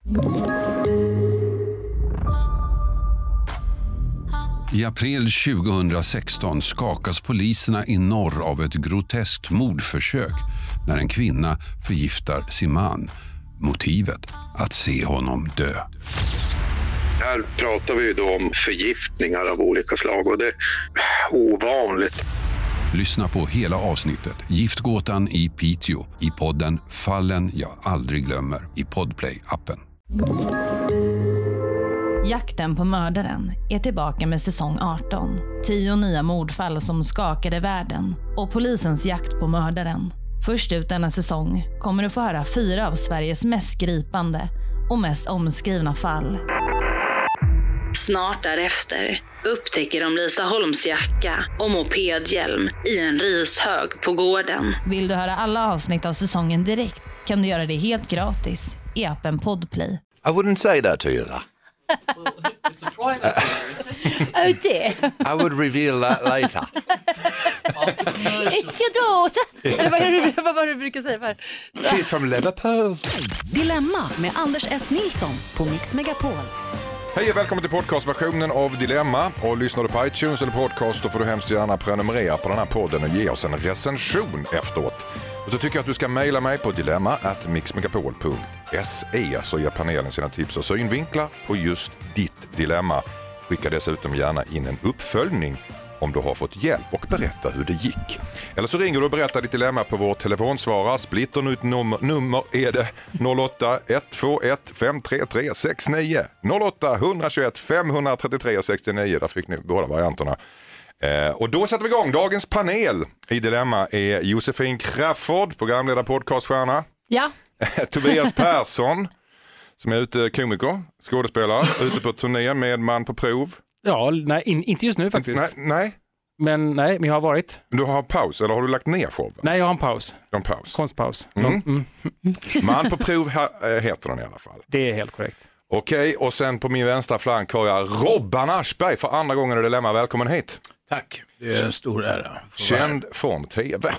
I april 2016 skakas poliserna i norr av ett groteskt mordförsök när en kvinna förgiftar sin man. Motivet att se honom dö. Här pratar vi då om förgiftningar av olika slag och det är ovanligt. Lyssna på hela avsnittet Giftgåtan i Piteå i podden Fallen jag aldrig glömmer i Podplay-appen. Jakten på mördaren är tillbaka med säsong 18. 10 nya mordfall som skakade världen och polisens jakt på mördaren. Först ut denna säsong kommer du få höra 4 av Sveriges mest gripande och mest omskrivna fall. Snart därefter upptäcker de Lisa Holms jacka och mopedhjälm i en rishög på gården. Vill du höra alla avsnitt av säsongen direkt kan du göra det helt gratis i appen Podplay. I wouldn't say that to you, though. It's a private Oh dear. I would reveal that later. It's your daughter. Eller vad var det du brukar säga för? She's from Liverpool. Dilemma med Anders S. Nilsson på Mix Megapol. Hej och välkommen till podcastversionen av Dilemma. Och lyssnar du på iTunes eller podcast då får du hemskt gärna prenumerera på den här podden och ge oss en recension efteråt. Och så tycker jag att du ska mejla mig på dilemma@mixmegapol.se så ger panelen sina tips och synvinklar på just ditt dilemma. Skicka dessutom gärna in en uppföljning om du har fått hjälp och berätta hur det gick. Eller så ringer du och berättar ditt dilemma på vår telefonsvarare. Splitternytt nummer är det 08 121 533 69 08 121 533 69. Där fick ni båda varianterna. Och då sätter vi igång. Dagens panel i Dilemma är Josefin Crafoord, programledare podcaststjärna. Ja. Tobias Persson, som är ute komiker, skådespelare, ute på turné med Man på prov. Ja, nej, inte just nu faktiskt. Nej. Men jag har varit. Du har paus eller har du lagt ner showen? Nej, jag har en paus. En paus. Konstpaus. Man på prov heter den i alla fall. Det är helt korrekt. Okej, och sen på min vänstra flank har jag Robban Aschberg för andra gången i Dilemma. Välkommen hit. Tack, det är en stor ära. Känd från tv.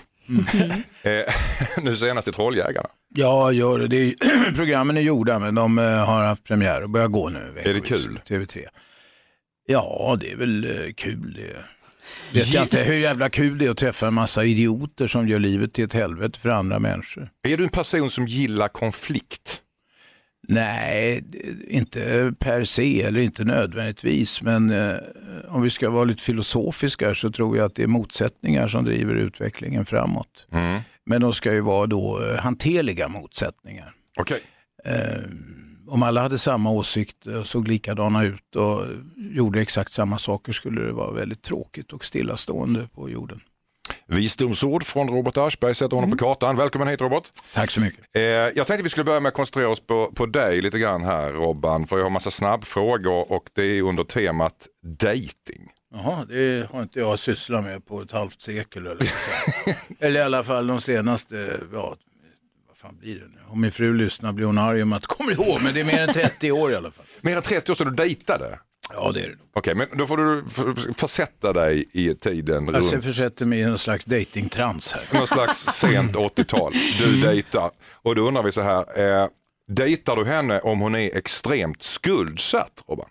Nu senast i Trolljägarna. Ja, gör det. Programmen är gjorda men de har haft premiär och börjar gå nu. Är det kul? TV3. Ja, det är väl kul det. Vet jag inte hur jävla kul det är att träffa en massa idioter som gör livet till ett helvete för andra människor. Är du en person som gillar konflikt? Nej, inte per se eller inte nödvändigtvis. Men om vi ska vara lite filosofiska så tror jag att det är motsättningar som driver utvecklingen framåt. Men de ska ju vara då hanterliga motsättningar. Okej. Om alla hade samma åsikt och såg likadana ut och gjorde exakt samma saker skulle det vara väldigt tråkigt och stillastående på jorden. Visdomsord från Robert Aschberg, sätter honom på kartan. Välkommen hit, Robert. Tack så mycket. Jag tänkte vi skulle börja med att koncentrera oss på dig lite grann här, Robban. För jag har massa snabbfrågor och det är under temat dating. Jaha, det har inte jag sysslat med på ett halvt sekel eller så. Eller i alla fall de senaste, vad fan blir det nu? Om min fru lyssnar blir hon arg om att kommer ihåg, men det är mer än 30 år i alla fall. Mer än 30 år sedan du dejtade? Ja, det är det. Okej, men då får du försätta dig i tiden runt. Alltså jag försätter mig i någon slags datingtrans här. Någon slags sent 80-tal. Du dejtar. Och då undrar vi så här, dejtar du henne om hon är extremt skuldsatt, Robban?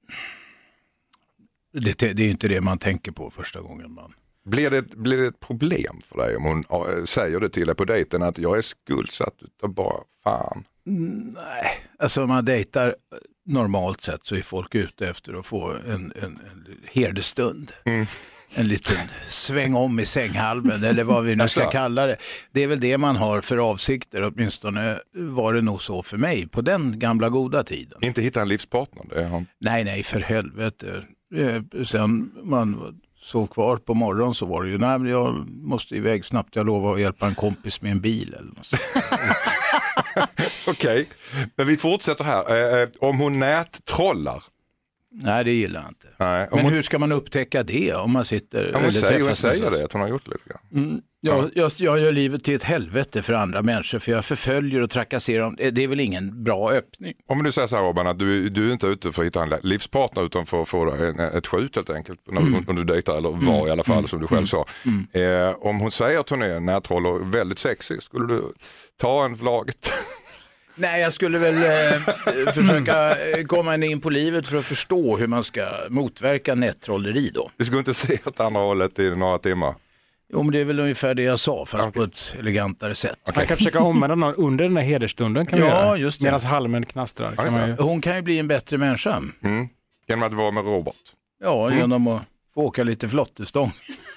Det är inte det man tänker på första gången man... Blir det ett problem för dig om hon säger det till dig på dejten att jag är skuldsatt utav bara fan? Nej, alltså om man dejtar normalt sett så är folk ute efter att få en herdestund. En liten sväng om i sänghalmen eller vad vi nu ska kalla det. Det är väl det man har för avsikter, åtminstone var det nog så för mig på den gamla goda tiden. Inte hitta en livspartner? Det är Nej, för helvete. Sen man så kvar på morgon så var det ju, nej men jag måste iväg snabbt, jag lovar att hjälpa en kompis med en bil eller något sånt. Okej, men vi fortsätter här. Om hon nättrollar? Nej, det gillar jag inte. Nej, men hur ska man upptäcka det om man sitter... Hon säger det, att hon har gjort lite grann. Jag gör livet till ett helvete för andra människor för jag förföljer och trakasserar dem. Det är väl ingen bra öppning. Om du säger så här, Robban, att du är inte ute för att hitta en livspartner utan för att få ett skjut helt enkelt när du dejtar, eller var i alla fall som du själv sa. Om hon säger att hon är nättroll och väldigt sexig, skulle du ta en för laget? Nej, jag skulle väl försöka komma in på livet för att förstå hur man ska motverka nättrolleri då. Du skulle inte se åt andra hållet i några timmar? Jo, men det är väl ungefär det jag sa, fast på ett elegantare sätt. Man kan försöka omvända någon under den här hederstunden kan vi göra. Just det. Medan halmen knastrar. Hon kan ju bli en bättre människa. Genom att vara med Robert. Ja, genom att få åka lite flottestång.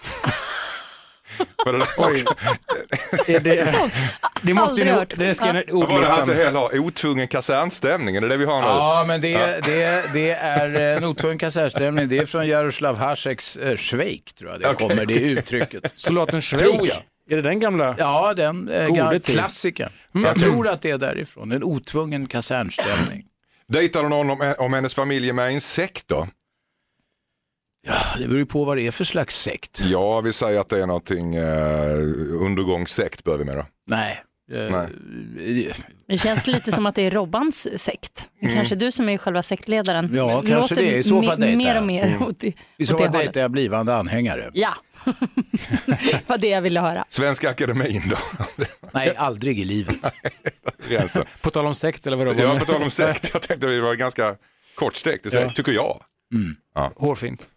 Det måste ju nog... Det ska vad var det han säger här? Otvungen kasernstämning, är det vi har nu? Ja, men det är en otvungen kasernstämning. Det är från Jaroslav Haseks Schweik, tror jag det kommer, det uttrycket. Soldaten Schweik? Är det den gamla? Ja, den gamla klassikern. Jag tror att det är därifrån, en otvungen kasernstämning. Dejtar du någon om hennes familj med en sekt då? Ja, det beror ju på vad det är för slags sekt. Ja, vi säger att det är någonting undergångssekt bör vi med då. Nej. Det känns lite som att det är Robbans sekt. Kanske du som är själva sektledaren. Ja, kanske det. I så fall dejtar mer och mer åt det. I så fall dejtar jag blivande anhängare. Ja, vad det jag ville höra. Svenska akademin då? Nej, aldrig i livet. På tal om sekt eller vad? Ja, på tal om sekt. Jag tänkte att det var ganska kortsträckt, tycker jag. Ja. Hårfint.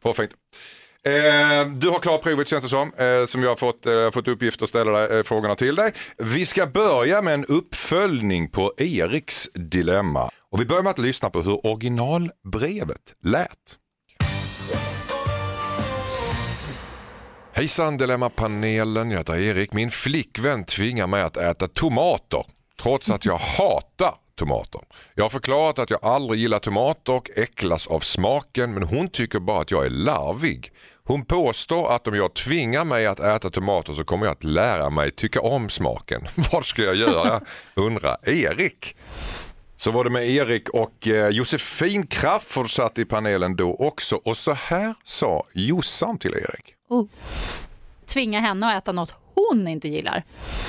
Du har klarat provet, känns det som jag har fått uppgift att ställa frågorna till dig. Vi ska börja med en uppföljning på Eriks dilemma. Och vi börjar med att lyssna på hur originalbrevet lät. Hejsan Dilemma-panelen, jag heter Erik. Min flickvän tvingar mig att äta tomater trots att jag hatar tomater. Jag har förklarat att jag aldrig gillar tomater och äcklas av smaken, men hon tycker bara att jag är larvig. Hon påstår att om jag tvingar mig att äta tomater så kommer jag att lära mig tycka om smaken. Vad ska jag göra? Undrar Erik. Så var det med Erik och Josefin Crafoord satt i panelen då också. Och så här sa Jossan till Erik. Tvinga henne att äta något hon inte gillar.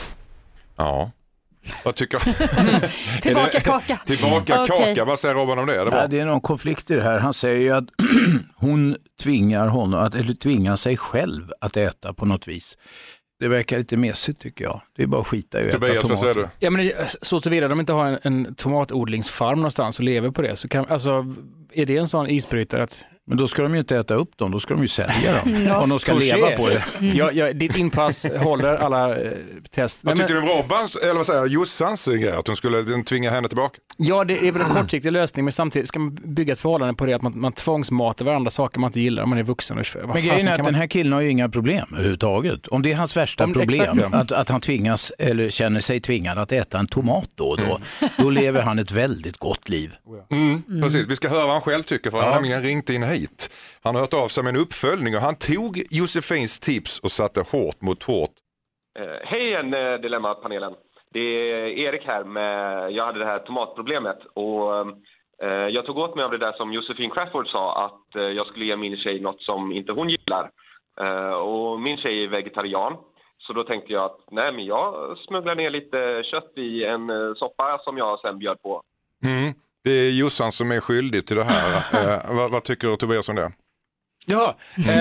Ja. Vad tycker Tillbaka kaka. Tillbaka kaka. Vad säger Robban om det? Det är någon konflikt i det här. Han säger ju att hon tvingar honom eller tvingar sig själv att äta på något vis. Det verkar lite mesigt tycker jag. Det är bara att skita i att äta tomater. Vad säger du? Ja, men så tillvida de inte har en tomatodlingsfarm någonstans och lever på det så kan, alltså, är det en sån isbrytare att... Men då ska de ju inte äta upp dem, då ska de ju sälja dem. Om de ska leva på det. Ditt inpass håller alla test. Vad tyckte du om Robbans, eller vad säger Jossans grej, att hon skulle tvinga henne tillbaka? Ja, det är väl en kortsiktig lösning, men samtidigt ska man bygga ett förhållande på det att man tvångsmatar varandra saker man inte gillar om man är vuxen. Men grejen är att den här killen har ju inga problem överhuvudtaget. Om det är hans värsta problem, att han tvingas eller känner sig tvingad att äta en tomat då lever han ett väldigt gott liv. Precis, vi ska höra vad han själv tycker, för han har nämligen ringt in hit. Han har hört av sig med en uppföljning och han tog Josefins tips och satte hårt mot hårt. Hej igen Dilemma-panelen. Det är Erik här jag hade det här tomatproblemet och jag tog åt mig av det där som Josefin Crafoord sa att jag skulle ge min tjej något som inte hon gillar. Och min tjej är vegetarian. Så då tänkte jag att men jag smugglar ner lite kött i en soppa som jag sen bjöd på. Det är Jossan som är skyldig till det här. Vad tycker Tobias om det? Ja,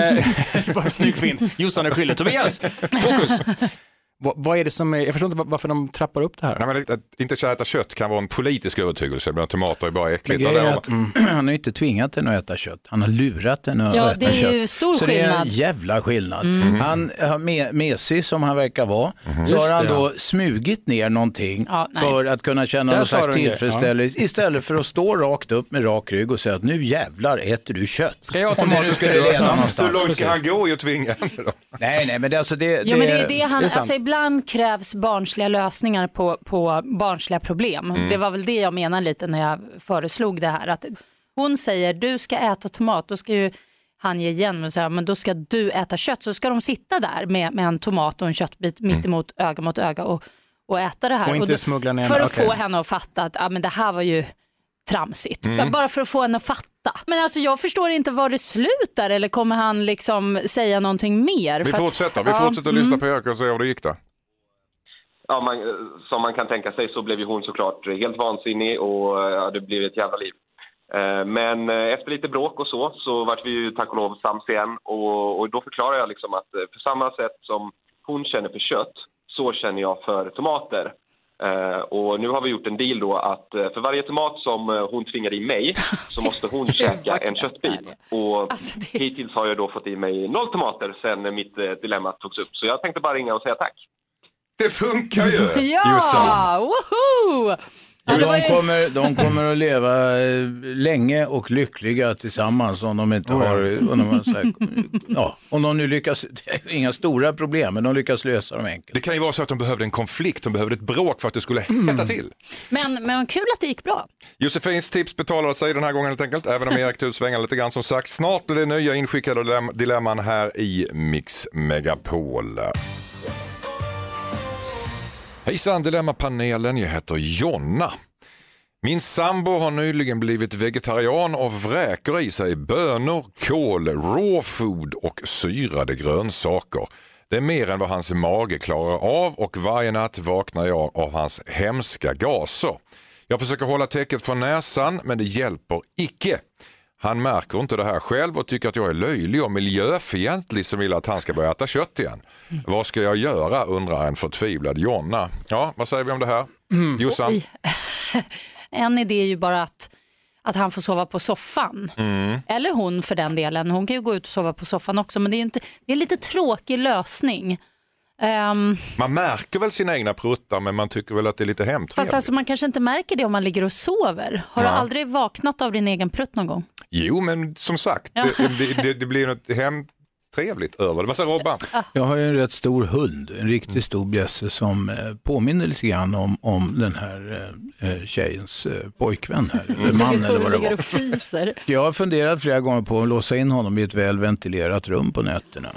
bara snyggt fint. Jossan är skyldig. Tobias, fokus! Vad är det som är... Jag förstår inte varför de trappar upp det här. Nej, men att inte äta kött kan vara en politisk övertygelse. Men tomater är bara äckligt. Han har inte tvingat henne att äta kött. Han har lurat henne att äta kött. Ja, det är ju stor så skillnad. Så det är en jävla skillnad. Han har mesig som han verkar vara. Så har han då smugit ner någonting för att kunna känna någon slags tillfredsställelse. Istället för att stå rakt upp med rak rygg och säga att nu jävlar äter du kött. Ska jag tomater ska du leda någonstans. Hur långt ska han gå i att tvinga henne då? Nej, men det, alltså det... Ja, men det är det han... Alltså ibland krävs barnsliga lösningar på barnsliga problem. Det var väl det jag menade lite när jag föreslog det här. Att hon säger, du ska äta tomat, då ska ju han ge igen och säga, men då ska du äta kött. Så ska de sitta där med en tomat och en köttbit mitt emot öga och äta det här. Och inte smuggla ner för att få henne att fatta att men det här var ju tramsigt. Bara för att få henne att fatta. Men alltså jag förstår inte var det slutar, eller kommer han liksom säga någonting mer? Vi fortsätter lyssna på Erik och se hur det gick då. Ja, som man kan tänka sig så blev ju hon såklart helt vansinnig och det blev ett jävla liv. Men efter lite bråk och så vart vi ju tack och lov sams igen och då förklarar jag liksom att för samma sätt som hon känner för kött så känner jag för tomater. Och nu har vi gjort en deal då att för varje tomat som hon tvingar i mig så måste hon käka en köttbit. Och hittills har jag då fått i mig 0 tomater sen mitt dilemma togs upp. Så jag tänkte bara ringa och säga tack. Det funkar ju! Ja, woho! De kommer att leva länge och lyckliga tillsammans om de inte om de nu lyckas, inga stora problem, men de lyckas lösa dem enkelt. Det kan ju vara så att de behövde en konflikt, de behövde ett bråk för att det skulle hetta till. Men kul att det gick bra. Josefins tips betalar sig den här gången helt enkelt, även om Erik Tud svänger lite grann som sagt. Snart blir det nya inskickade dilemman här i Mix Megapol. Hejsan Dilemmapanelen, jag heter Jonna. Min sambo har nyligen blivit vegetarian och vräker i sig bönor, kål, raw food och syrade grönsaker. Det är mer än vad hans mage klarar av och varje natt vaknar jag av hans hemska gaser. Jag försöker hålla täcket för näsan men det hjälper icke. Han märker inte det här själv och tycker att jag är löjlig och miljöfientlig som vill att han ska börja äta kött igen. Vad ska jag göra, undrar en förtvivlad Jonna. Ja, vad säger vi om det här? Jossan? En idé är ju bara att han får sova på soffan. Eller hon för den delen. Hon kan ju gå ut och sova på soffan också. Men det är en lite tråkig lösning. Man märker väl sina egna pruttar men man tycker väl att det är lite hemtrevligt. Fast alltså, man kanske inte märker det om man ligger och sover. Har du aldrig vaknat av din egen prutt någon gång? Jo, men som sagt, det blir något hemtrevligt över det. Vad säger Robban? Jag har ju en rätt stor hund, en riktigt stor bjässe som påminner lite grann om den här tjejens pojkvän här, eller man eller vad det var. Jag har funderat flera gånger på att låsa in honom i ett väl ventilerat rum på nätterna.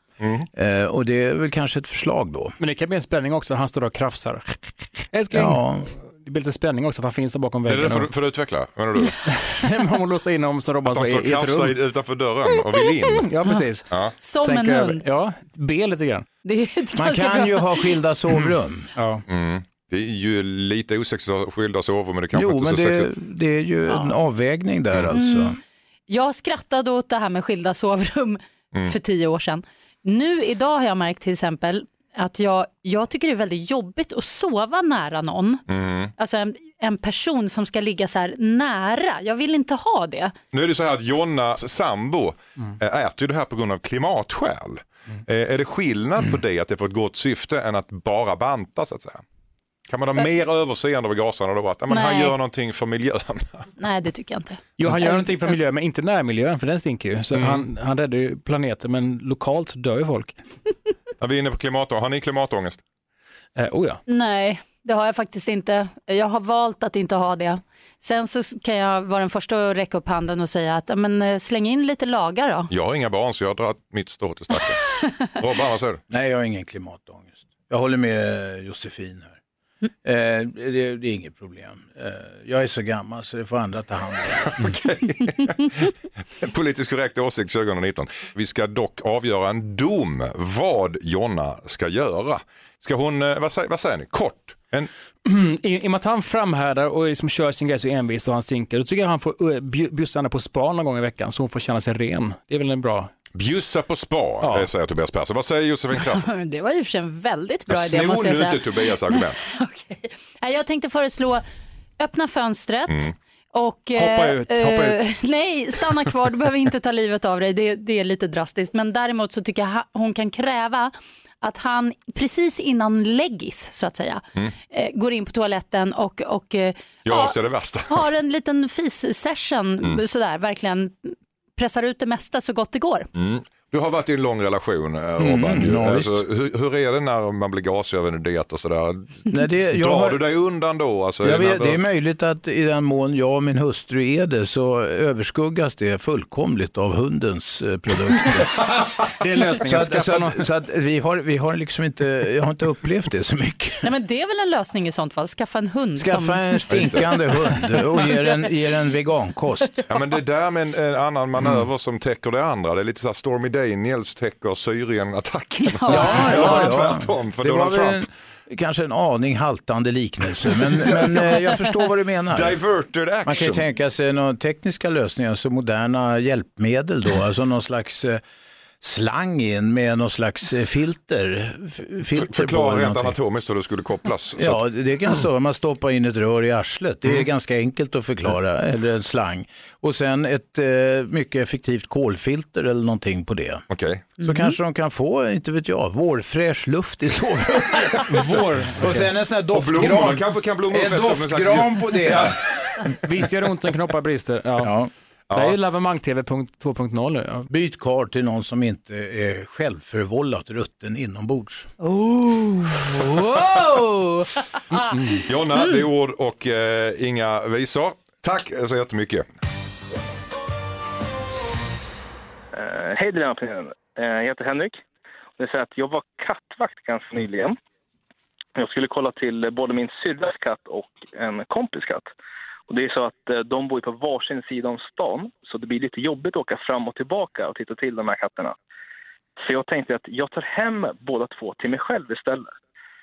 Och det är väl kanske ett förslag då. Men det kan bli en spänning också, han står och krafsar. Älskling. Ja. Det blir lite spänning också att han finns där bakom väggen. Är det för att utveckla? Menar du? Om man låser in honom så Robban så i ett rum. Utanför dörren och vill in. Ja, precis. Ja. Som en hund. Ja, be lite grann. Man kan ju ha skilda sovrum. Ja. Det är ju lite osexigt att ha skilda sovrum, men det kanske inte så sexigt. Det är ju en avvägning där alltså. Jag skrattade åt det här med skilda sovrum för 10 år sedan. Nu idag har jag märkt till exempel att jag tycker det är väldigt jobbigt att sova nära någon. Alltså en person som ska ligga så här nära. Jag vill inte ha det. Nu är det så här att Jonas sambo äter ju det här på grund av klimatskäl. Är det skillnad på det, att det får ett gott syfte, än att bara banta så att säga? Kan man ha mer överseende över gasarna då? Att han gör någonting för miljön? Nej, det tycker jag inte. Jo, han gör någonting för miljön, men inte närmiljön, för den stinker ju. Så han räddar ju planeten, men lokalt dör ju folk. Vi är inne på klimatångest. Har ni klimatångest? Ja. Nej, det har jag faktiskt inte. Jag har valt att inte ha det. Sen så kan jag vara den första att räcka upp handen och säga att släng in lite lagar då. Jag har inga barn så jag drar mitt strå till stacken. Robban, vad säger du? Nej, jag har ingen klimatångest. Jag håller med Josefin här. Det är inget problem. Jag är så gammal så det får andra ta hand om. Politiskt korrekt åsikt 2019. Vi ska dock avgöra en dom vad Jonna ska göra. Ska hon, vad säger ni? Kort. I och med att han framhärdar och liksom kör sin grej så envis och han stinker, då tycker jag han får bjussa henne på spa någon gång i veckan så hon får känna sig ren. Det är väl en bra... Bjussa på spa, säger Tobias Persson. Vad säger Josefin Kraft? Det var ju för sig en väldigt bra idé. Snor nu inte Tobias argument. Okay. Jag tänkte föreslå öppna fönstret och hoppa ut. Nej, stanna kvar. Du behöver inte ta livet av dig. Det är lite drastiskt. Men däremot så tycker jag hon kan kräva att han precis innan läggis så att säga går in på toaletten och ser det värsta. Har en liten fis-session sådär, verkligen pressar ut det mesta så gott det går. Du har varit i en lång relation, Robban. Alltså, hur är det när man blir gasövernidet och sådär? Drar du dig undan då? Alltså, det är möjligt att i den mån jag och min hustru är det så överskuggas det fullkomligt av hundens produkter. Det är lösningen. Så att vi har liksom inte, jag har inte upplevt det så mycket. Nej, men det är väl en lösning i sånt fall. Skaffa en hund. En stinkande hund och ger en vegankost. Ja, men det där med en annan manöver som täcker det andra. Det är lite så här Stormy Daniels täcker Syrien-attacken. Ja. Tvärtom för det Donald Trump. Kanske en aning haltande liknelse, men jag förstår vad du menar. Diverted action. Man kan ju tänka sig några tekniska lösningar, så moderna hjälpmedel då, alltså någon slags slang in med någon slags filter Förklara rent någonting. anatomiskt hur det skulle kopplas. Ja, det kan stå. Man stoppar in ett rör i arslet. Det är ganska enkelt att förklara. Eller en slang. Och sen ett mycket effektivt kolfilter eller någonting på det. Okej. Så kanske de kan få, inte vet jag, vårfräsch luft i sovrummet. Och sen en sån här doftgran. Kanske kan blomma upp En doftgran på det. Visst gör ont när knoppar brister. Ja. Det är ju Lavemang-TV 2.0. Ja. Byt kar till någon som inte är självförvållat rutten inombords. Wow! Jonna, det är ord och inga visor. Tack så jättemycket. Hej Dilemma-panelen. Jag heter Henrik. Det säger att jag var kattvakt ganska nyligen. Jag skulle kolla till både min syrras katt och en kompis katt. Och det är så att de bor på varsin sida om stan. Så det blir lite jobbigt att åka fram och tillbaka och titta till de här katterna. Så jag tänkte att jag tar hem båda två till mig själv istället.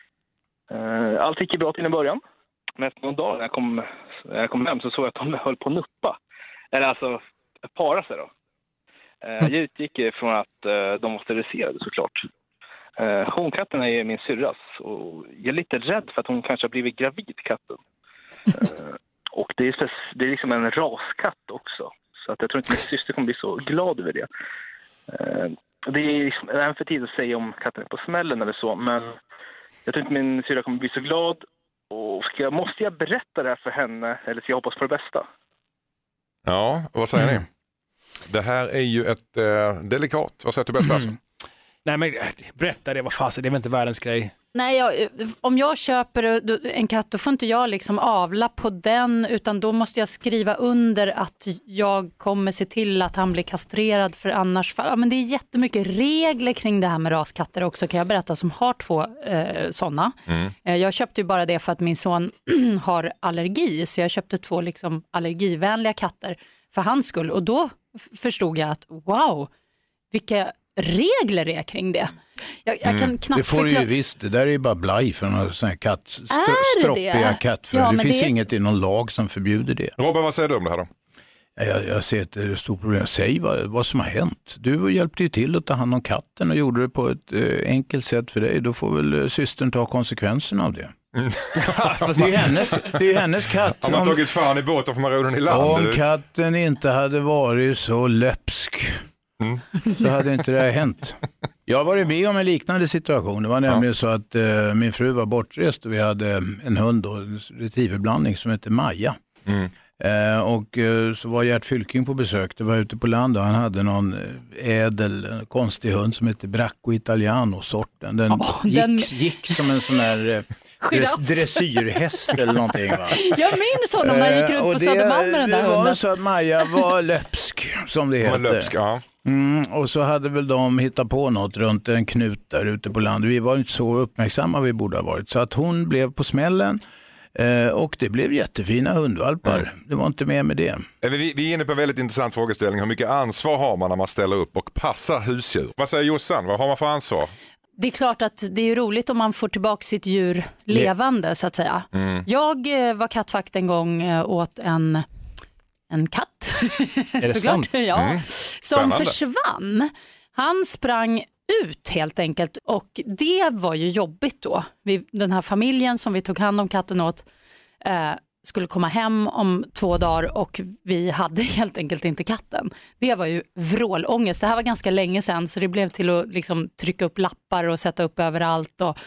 Allt gick bra till en början. Men efter någon dag när jag kom hem så såg jag att de höll på att nuppa. Eller alltså para sig då. Jag utgick från att de var steriliserade såklart. Honkatten är min syrras och jag är lite rädd för att hon kanske har blivit gravid, katten. Och det är liksom en raskatt också. Så att jag tror inte min syster kommer bli så glad över det. Det är liksom, även för tid att säga om katten är på smällen eller så. Men jag tror inte min syrra kommer bli så glad. Och måste jag berätta det här för henne eller ska jag hoppas på det bästa? Ja, vad säger ni? Det här är ju ett delikat. Vad säger Tobias Persson? Nej men berätta det, vad fasen, det är väl inte världens grej. Nej, om jag köper en katt då får inte jag liksom avla på den utan då måste jag skriva under att jag kommer se till att han blir kastrerad för annars. Ja, men det är jättemycket regler kring det här med raskatter också kan jag berätta som har 2 sådana. Jag köpte ju bara det för att min son har allergi så jag köpte 2 liksom allergivänliga katter för hans skull och då förstod jag att wow, vilka regler är kring det. Jag kan knappt det får du ju visst, det där är ju bara blaj för någon sån här stroppiga kattfrö. Ja, det finns inget i någon lag som förbjuder det. Robin, vad säger du om det här då? Jag ser att det är ett stort problem. Säg vad som har hänt. Du hjälpte ju till att ta hand om katten och gjorde det på ett enkelt sätt för dig. Då får väl systern ta konsekvenserna av det. Det är hennes katt. Har man tagit fan i båten för man råden i land? Om katten inte hade varit så löpsk så hade inte det här hänt. Jag har varit med om en liknande situation. Det var nämligen så att min fru var bortrest och vi hade en hund och en retrieverblandning som heter Maja. Och så var Gert Fylking på besök. Det var ute på land och han hade någon ädel, konstig hund som heter Bracco Italiano-sorten. Den gick som en sån här dressyrhäst eller någonting. Va? Jag minns honom när jag gick runt på Södermalm med den där hunden. hunden. Det var så att Maja var löpsk som det heter. Löpsk, ja. Och så hade väl de hittat på något runt en knut där ute på land. Vi var inte så uppmärksamma vi borde ha varit. Så att hon blev på smällen och det blev jättefina hundvalpar. Det var inte mer med det. Vi är inne på en väldigt intressant frågeställning. Hur mycket ansvar har man när man ställer upp och passar husdjur? Vad säger Jossan? Vad har man för ansvar? Det är klart att det är roligt om man får tillbaka sitt djur levande så att säga. Jag var kattvakt en gång åt en katt. Är det sant? Ja. Som försvann. Han sprang ut helt enkelt och det var ju jobbigt då. Den här familjen som vi tog hand om katten åt skulle komma hem om 2 dagar och vi hade helt enkelt inte katten. Det var ju vrålångest. Det här var ganska länge sedan så det blev till att liksom trycka upp lappar och sätta upp överallt och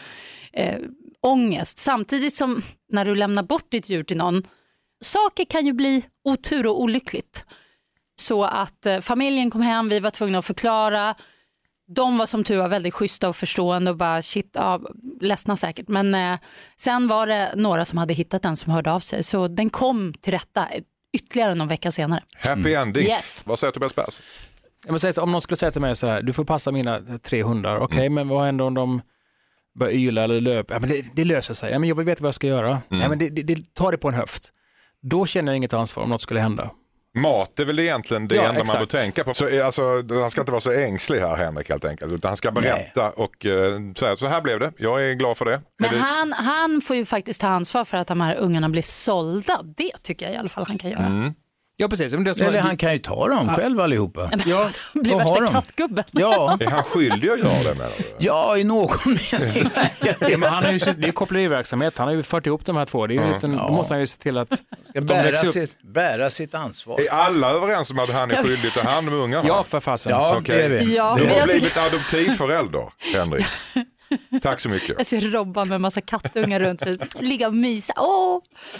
ångest. Samtidigt som när du lämnar bort ditt djur till någon, saker kan ju bli otur och olyckligt. Så att familjen kom hem, vi var tvungna att förklara. De var som tur var väldigt schyssta och förstående och bara ledsna säkert. Men sen var det några som hade hittat den som hörde av sig. Så den kom till rätta ytterligare någon vecka senare. Happy ending. Yes. Vad säger Tobias Persson? Jag säga så, om någon skulle säga till mig så här, du får passa mina 3 hundar. Okej, men vad händer om de börjar yla eller löpa? Ja, men det löser sig. Ja, men jag vill veta vad jag ska göra. Ja, men det tar det på en höft. Då känner jag inget ansvar om något skulle hända. Mat är väl egentligen det enda exakt. man bör tänka på. Så, alltså, han ska inte vara så ängslig här, Henrik, helt enkelt. Utan han ska berätta och säga så här blev det. Jag är glad för det. Men han får ju faktiskt ta ansvar för att de här ungarna blir sålda. Det tycker jag i alla fall han kan göra. Ja, precis. Eller han kan ju ta dem själv allihopa. Ja, blir värsta kattgubben. Ja. Är han skyldig att göra det med det? Ja, i någon mening. Ja, men han är ju, det är koppleriverksamhet. Han har ju fört ihop de här två. Det är ju då måste han ju se till att ska bära sitt ansvar. Är alla överens om att han är skyldig att ta hand om ungarna? Ja, för fasen. Ja, okay. det är vi. Ja, Du har blivit adoptivförälder, Henrik. Tack så mycket. Jag ser Robban med en massa kattungar runt sig. Ligga och mysa. Åh!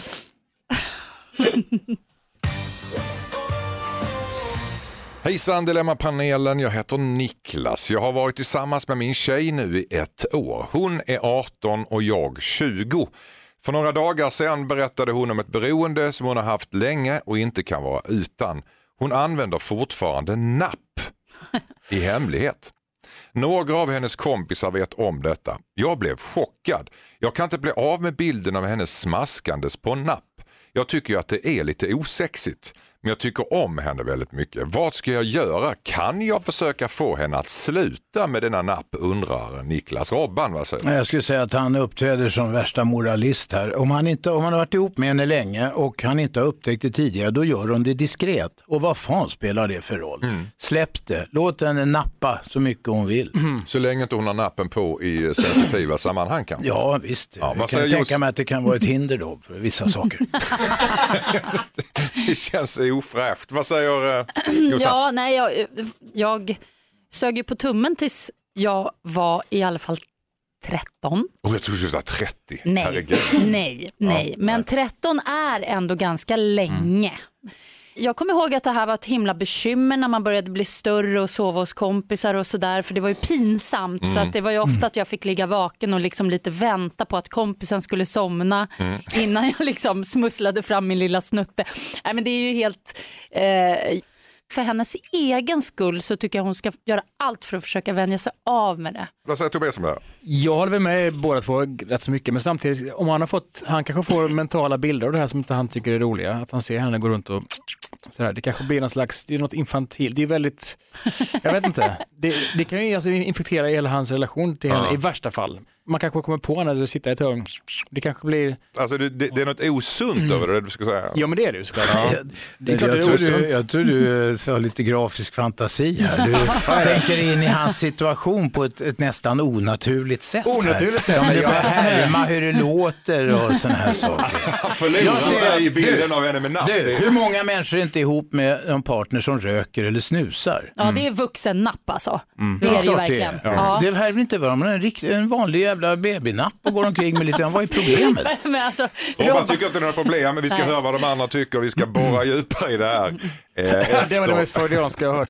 Hejsan Dilemma-panelen, jag heter Niklas. Jag har varit tillsammans med min tjej nu i 1 år. Hon är 18 och jag 20. För några dagar sedan berättade hon om ett beroende som hon har haft länge och inte kan vara utan. Hon använder fortfarande napp i hemlighet. Några av hennes kompisar vet om detta. Jag blev chockad. Jag kan inte bli av med bilden av hennes smaskandes på napp. Jag tycker att det är lite osexigt. Men jag tycker om henne väldigt mycket. Vad ska jag göra? Kan jag försöka få henne att sluta med denna napp, undrar Niklas Robban. Vad säger du? Jag skulle säga att han uppträder som värsta moralist här. Om han har varit ihop med henne länge och han inte har upptäckt det tidigare, då gör de det diskret. Och vad fan spelar det för roll? Släpp det. Låt henne nappa så mycket hon vill. Så länge inte hon har nappen på i sensitiva sammanhang kan. Ja, visst. Ja, jag kan tänka mig att det kan vara ett hinder då för vissa saker. Det känns ofräscht. Vad säger Jossan? Ja, nej, jag sög ju på tummen tills jag var i alla fall 13. Jag tror du var 30. Nej. Men 13 är ändå ganska länge. Jag kommer ihåg att det här var ett himla bekymmer när man började bli större och sova hos kompisar och sådär, för det var ju pinsamt. Så att det var ju ofta att jag fick ligga vaken och liksom lite vänta på att kompisen skulle somna innan jag liksom smusslade fram min lilla snutte. Nej, men det är ju helt... för hennes egen skull så tycker jag hon ska göra allt för att försöka vänja sig av med det. Vad säger Tobias om det här? Jag håller väl med båda två rätt så mycket, men samtidigt om han kanske får mentala bilder av det här som inte han tycker är roliga, att han ser henne gå runt och sådär, det kanske blir någon slags, det är något infantil, det är väldigt, jag vet inte, det kan ju alltså infektera hela hans relation till henne i värsta fall. Man kanske kommer på henne att sitta i ett hörn. Det kanske blir... Alltså det är något osunt över det du ska säga. Ja, men det är det ju såklart. Jag tror du har lite grafisk fantasi här. Du tänker in i hans situation på ett nästan onaturligt sätt. Onaturligt sätt? Ja, men det bara härma hur det låter och såna här saker. Förlora sig i bilden av henne med napp. Hur många människor är inte ihop med en partner som röker eller snusar? Ja, det är vuxen napp alltså. Det är det ju verkligen. Det här vill inte vara en vanlig jävla babynapp och går omkring med lite. Vad är problemet? Men alltså, Robban tycker inte det är några problem, men vi ska höra vad de andra tycker. Vi ska borra djupare i det här. Det var det mest freudianska jag har hört.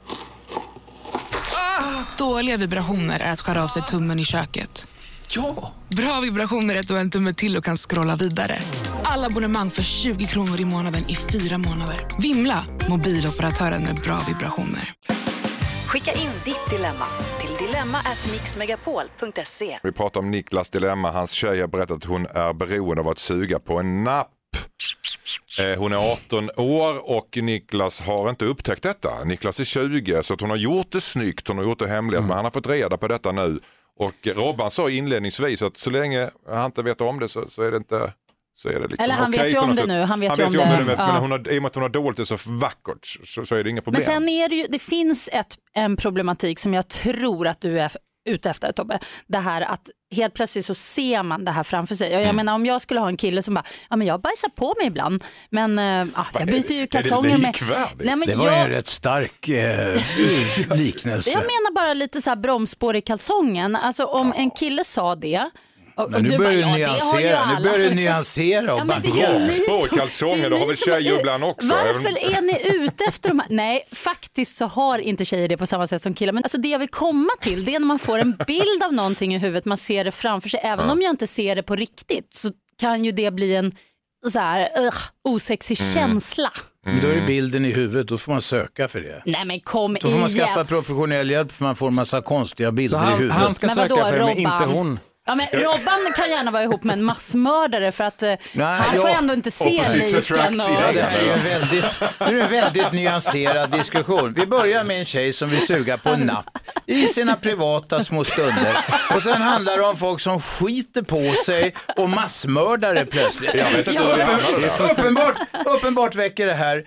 Dåliga vibrationer är att skära av sig tummen i köket. Ja! Bra vibrationer är att du har en tumme till och kan scrolla vidare. Alla abonnemang för 20 kronor i månaden i 4 månader. Vimla! Mobiloperatören med bra vibrationer. Skicka in ditt dilemma till dilemma@mixmegapol.se. Vi pratar om Niklas dilemma. Hans tjej har berättat att hon är beroende av att suga på en napp. Hon är 18 år och Niklas har inte upptäckt detta. Niklas är 20, så att hon har gjort det snyggt, hon har gjort det hemligt, men han har fått reda på detta nu. Och Robban sa inledningsvis att så länge han inte vet om det så är det inte... Så är det liksom, eller han vet ju om det nu. Han vet ju om det. Men i och med att hon har dolt det så vackert så är det inga problem. Men sen är det ju, det finns en problematik som jag tror att du är ute efter, Tobbe. Det här att helt plötsligt så ser man det här framför sig. Jag menar, om jag skulle ha en kille som bara, ja men jag bajsar på mig ibland, men jag byter ju kalsonger med... Nej, men det var en rätt stark liknelse. Jag menar bara lite så här bromsspår i kalsongen. Alltså om en kille sa det. Men nu börjar du nyansera och backa. Spårkalsonger, då har väl tjejer ibland också. Varför är ni ute efter de här? Nej, faktiskt så har inte tjejer det på samma sätt som killar. Men alltså det jag vill komma till, det är när man får en bild av någonting i huvudet, man ser det framför sig. Även om jag inte ser det på riktigt så kan ju det bli en så här osexig känsla. Då är det bilden i huvudet, då får man söka för det. Nej men kom då får man skaffa professionell hjälp för man får en massa konstiga bilder i huvudet. Han ska söka för det, men inte hon. Ja, men Robban kan gärna vara ihop med en massmördare för att han får ändå inte se liken. Det här är en väldigt nyanserad diskussion. Vi börjar med en tjej som vill suga på en napp i sina privata små stunder. Och sen handlar det om folk som skiter på sig och massmördare plötsligt. Jag vet inte uppenbart väcker det här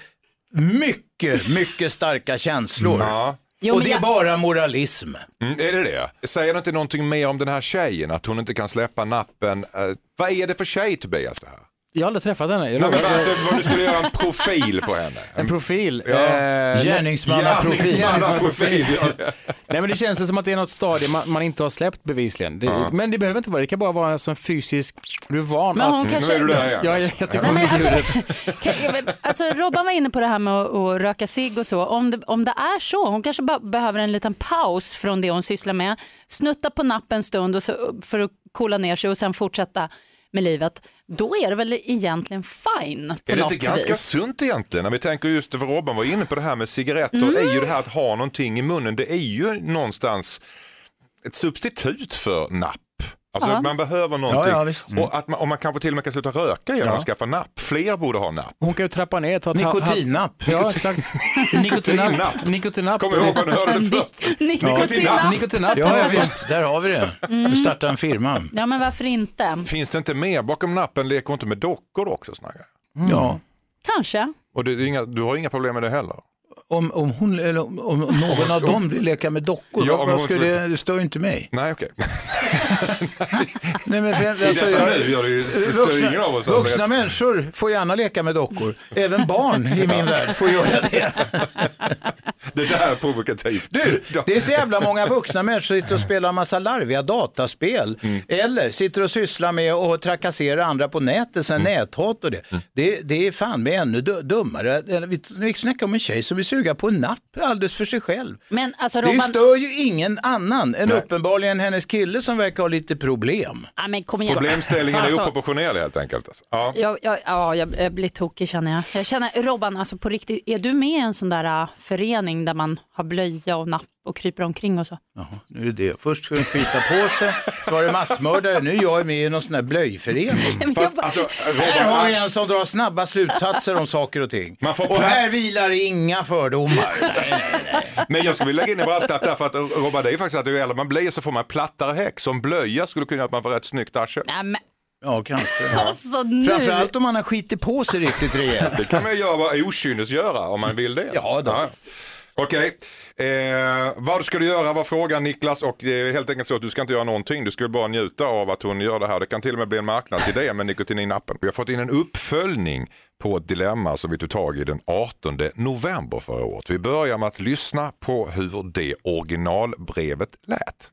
mycket starka känslor. Ja. Och det är bara moralism. Är det? Säger det inte någonting mer om den här tjejen, att hon inte kan släppa nappen? Vad är det för tjej, Tobias, det här? Jag har aldrig träffat henne. Nej, men alltså, vad du skulle göra en profil på henne. En profil? Ja. Gärningsmannaprofil. Nej, men det känns väl som att det är något stadie man inte har släppt bevisligen. Men det behöver inte vara. Det kan bara vara en sån fysisk... Du är van men att... hon kanske... Nu är du där, ja, jag tycker alltså, Robban var inne på det här med att röka cigg och så. Om det är så, hon kanske bara behöver en liten paus från det hon sysslar med. Snutta på nappen en stund och så, för att coola ner sig och sen fortsätta med livet. Då är det väl egentligen fine på är det något inte ganska vis. sunt egentligen? När vi tänker just det, för Robban var inne på det här med cigaretter, är ju det här att ha någonting i munnen, det är ju någonstans ett substitut för napp. Alltså man behöver någonting. Och man kanske till och med kan sluta röka genom att skaffa napp. Fler borde ha napp. Hon kan ju trappa ner. Nikotinnapp. Ja, exakt. Nikotinnapp. Kommer ihåg vad du hörde det först? Nikotinnapp. Ja, visst. Där har vi det. Vi startar en firma. Ja, men varför inte? Finns det inte mer bakom nappen? Leker hon inte med dockor också? Ja. Kanske. Och du har inga problem med det heller? Om hon eller om någon av dem vill leka med dockor, det står inte mig. Nej, okej. Nej, men vuxna människor får gärna leka med dockor. Även barn i min värld får göra det. Det där är provokativt. Det är så jävla många vuxna människor som sitter och spelar en massa larviga dataspel. Eller sitter och sysslar med att trakassera andra på nätet, sen näthat och det. Det är fan med ännu dummare. Vi snackar om en tjej som vill suga på en napp alldeles för sig själv. Men alltså, det stör ju ingen annan än uppenbarligen hennes kille som verkar ha lite problem. Ja, men kom igen. Problemställningen är oproportionerlig helt enkelt. Alltså. Jag blir tokig känner jag. Jag känner, Robban, alltså på riktigt, är du med i en sån där förening där man har blöja och napp och kryper omkring och så? Jaha, nu är det. Först skulle de skita på sig, så var det massmördare. Nu är jag med i någon sån där blöjförening. Här har vi en som drar snabba slutsatser om saker och ting. Och här vilar inga fördomar. Nej. Men jag skulle vilja lägga in i brasklapp därför att Robban, det är faktiskt att ju äldre man blir så får man plattare häck. Som blöja skulle kunna att man får rätt snyggt arsel. Ja, kanske. Alltså, nu... Framförallt om man har skitit på sig riktigt rejält. Det kan man göra okynnesgöra om man vill det. Ja, då. Ja. Okej. Vad ska du göra var frågan, Niklas, och det är helt enkelt så att du ska inte göra någonting, du skulle bara njuta av att hon gör det här. Det kan till och med bli en marknadsidé med nikotininappen. Vi har fått in en uppföljning på ett dilemma som vi tog tag i den 18 november förra året. Vi börjar med att lyssna på hur det originalbrevet lät.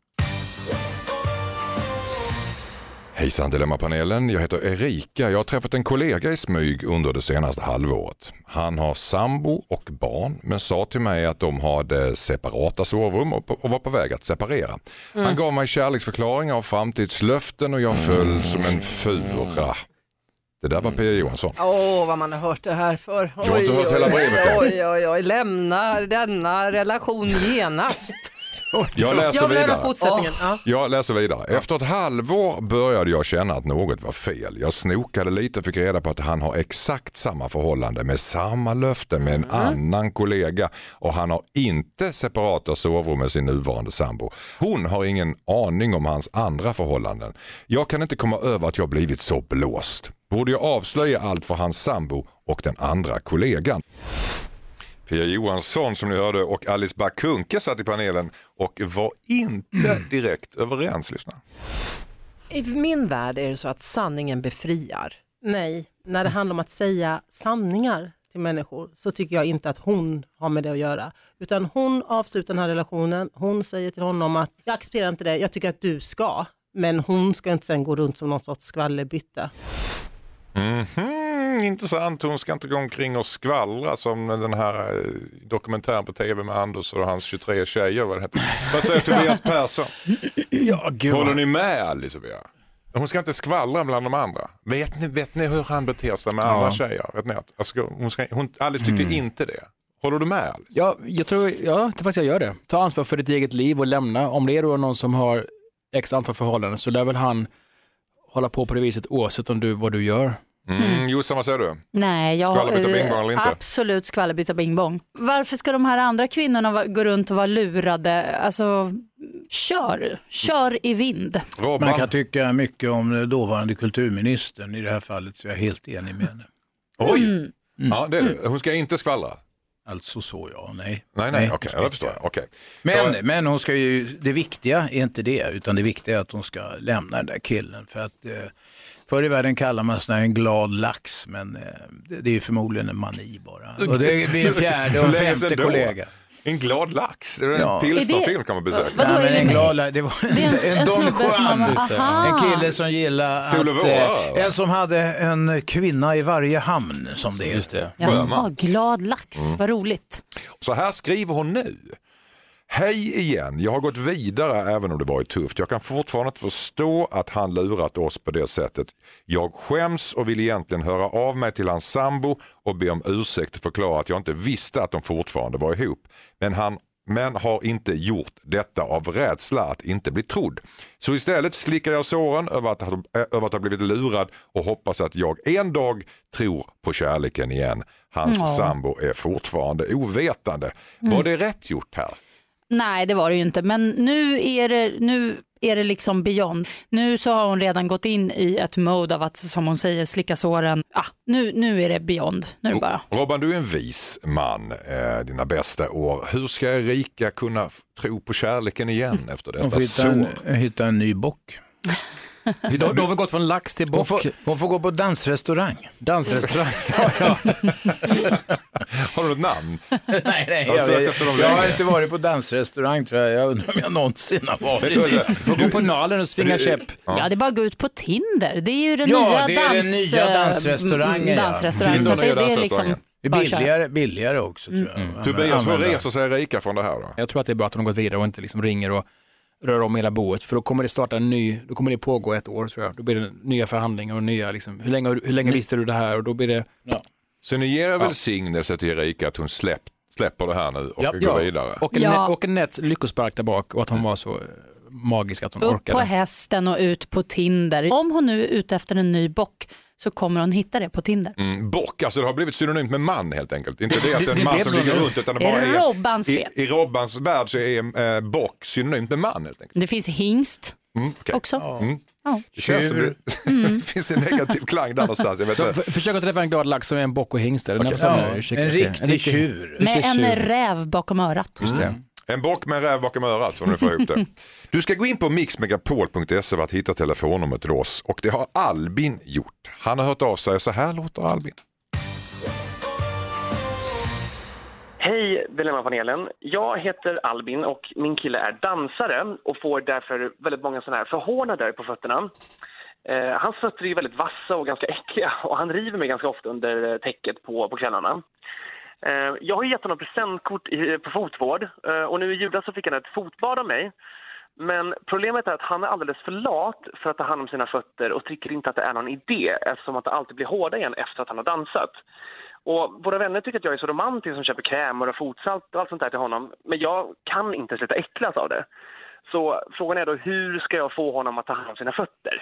Hejsan Dilemmapanelen, jag heter Erika. Jag har träffat en kollega i smyg under det senaste halvåret. Han har sambo och barn men sa till mig att de hade separata sovrum och var på väg att separera. Han gav mig kärleksförklaringar och framtidslöften och jag föll som en fura. Det där var Pia Johansson. Vad man har hört det här för. Du har inte hört hela brevet? Oj, lämnar denna relation genast. Jag läser vidare. Efter ett halvår började jag känna att något var fel. Jag snokade lite och fick reda på att han har exakt samma förhållande med samma löfte med en annan kollega och han har inte separata sovrum med sin nuvarande sambo. Hon har ingen aning om hans andra förhållanden. Jag kan inte komma över att jag blivit så blåst. Borde jag avslöja allt för hans sambo och den andra kollegan? Pia Johansson som ni hörde och Alice Bakunke satt i panelen och var inte direkt överens. Lyssna. I min värld är det så att sanningen befriar. Nej, när det handlar om att säga sanningar till människor så tycker jag inte att hon har med det att göra. Utan hon avslutar den här relationen, hon säger till honom att jag accepterar inte det, jag tycker att du ska. Men hon ska inte sen gå runt som någon sorts skvallerbytta. Intressant, hon ska inte gå omkring och skvallra som den här dokumentären på tv med Anders och hans 23 tjejer. Vad säger Tobias Persson? Håller ni med Alice? Hon ska inte skvallra bland de andra. Vet ni hur han beter sig med andra tjejer? Vet ni att, Alice tycker inte det. Håller du med Alice? Ja, jag tror faktiskt jag gör det. Ta ansvar för ditt eget liv och lämna. Om det är då någon som har x antal förhållanden så lär väl han hålla på det viset oavsett om vad du gör. Jossan, vad säger du? Nej, skvallerbytta bingbong eller inte? Absolut skvallerbytta bingbong. Varför ska de här andra kvinnorna gå runt och vara lurade? Alltså, kör i vind. Robban. Man kan tycka mycket om dåvarande kulturministern i det här fallet, så jag är helt enig med henne. Oj! Ja, det är det. Hon ska inte skvallra. Alltså så nej. Nej, okej, jag förstår. Okay. Men hon ska ju, det viktiga är inte det, utan det viktiga är att hon ska lämna den där killen. För att förr i världen kallar man sån här en glad lax, men det är förmodligen en mani bara. Och det blir en fjärde och en femte kollega. En glad lax? Är det en pilsnerfilm kan man besöka? Nej, men en glad lax, det var en Don Juan. En kille som gillar att en som hade en kvinna i varje hamn, som det heter. Ja, glad lax, vad roligt. Så här skriver hon nu. Hej igen, jag har gått vidare även om det varit tufft. Jag kan fortfarande inte förstå att han lurat oss på det sättet. Jag skäms och vill egentligen höra av mig till hans sambo och be om ursäkt och förklara att jag inte visste att de fortfarande var ihop. Men har inte gjort detta av rädsla att inte bli trodd. Så istället slickar jag såren över att ha blivit lurad och hoppas att jag en dag tror på kärleken igen. Hans sambo är fortfarande ovetande. Var det rätt gjort här? Nej, det var det ju inte. Men nu är det liksom beyond. Nu så har hon redan gått in i ett mode av att, som hon säger, slicka såren. Nu är det beyond. Nu är det bara. Robban, du är en vis man, dina bästa år. Hur ska Erika kunna tro på kärleken igen efter detta hitta en ny bock. Då har vi gått från lax till bock. Hon får gå på dansrestaurang. Ja. Har du något namn? Nej, jag har inte varit på dansrestaurang, tror jag. Jag undrar om jag någonsin har varit. Får gå på Nalen och svinga käpp. Ja, det är bara att gå ut på Tinder. Det är ju den nya dansrestaurangen. Dansrestaurangen. Så det är liksom billigare också, tror jag. Tobias, hur reser sig Erika från det här då? Jag tror att det är bra att hon har gått vidare och inte liksom ringer och rör om hela boet, för då kommer det starta då kommer det pågå ett år, tror jag. Då blir det nya förhandlingar och nya liksom, hur länge visste du det här, och då blir det Så ni ger välsignelse till Erika att hon släpper det här nu och går vidare. Och en nätt lyckospark där bak, och att hon var så magisk att hon orkade. Upp på hästen och ut på Tinder. Om hon nu är ute efter en ny bock, så kommer hon hitta det på Tinder. Bock, alltså det har blivit synonymt med man helt enkelt. Inte det att en man som ligger runt, utan det bara är Robbans fel. I Robbans värld så är bock synonymt med man helt enkelt. Det finns hingst också. Det känns som det finns en negativ klang där någonstans. Jag vet så försök att träffa en glad lax som är en bock och hingst. En riktig tjur. Med en räv bakom örat. Just det. En bock med en räv bakom örat, så nu får ihop det. Du ska gå in på mixmegapol.se för att hitta telefonnumret till oss, och det har Albin gjort. Han har hört av sig, så här låter Albin. Hej Dilemmapanelen, jag heter Albin och min kille är dansare och får därför väldigt många sådana här förhårnader på fötterna. Hans fötter är väldigt vassa och ganska äckliga, och han river mig ganska ofta under täcket på kvällarna. Jag har gett honom presentkort på fotvård, och nu i julas så fick han ett fotbad av mig. Men problemet är att han är alldeles för lat för att ta hand om sina fötter och tycker inte att det är någon idé, eftersom att det alltid blir hårda igen efter att han har dansat. Och våra vänner tycker att jag är så romantisk som köper krämer och fotsalt och allt sånt där till honom, men jag kan inte sluta äcklas av det. Så frågan är då, hur ska jag få honom att ta hand om sina fötter?